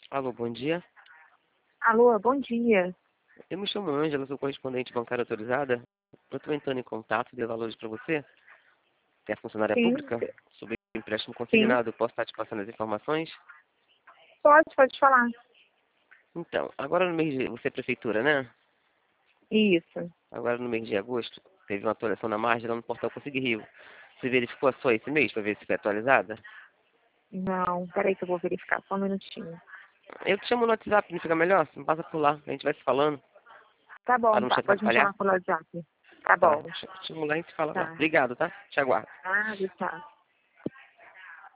Alô, bom dia. Alô, bom dia. Eu me chamo Ângela, sou correspondente bancária autorizada. Eu estou entrando em contato de valores para você, que é funcionária Sim, pública, sobre empréstimo sim. consignado. Eu posso estar te passando as informações? Pode falar. Então, agora no mês de... Você é prefeitura, né? Isso. Agora no mês de agosto, teve uma atualização na margem lá no portal Consigo Rio. Você verificou só esse mês para ver se foi atualizada? Não, peraí que eu vou verificar, só um minutinho. Eu te chamo no WhatsApp, não fica melhor? Você me passa por lá, a gente vai se falando, Tá para bom, não te tá. Pode me atrapalhar. chamar pelo WhatsApp. Tá Tá, bom. te chamo lá e a gente fala lá. Tá. Obrigado, tá? Te aguardo. Ah, tá.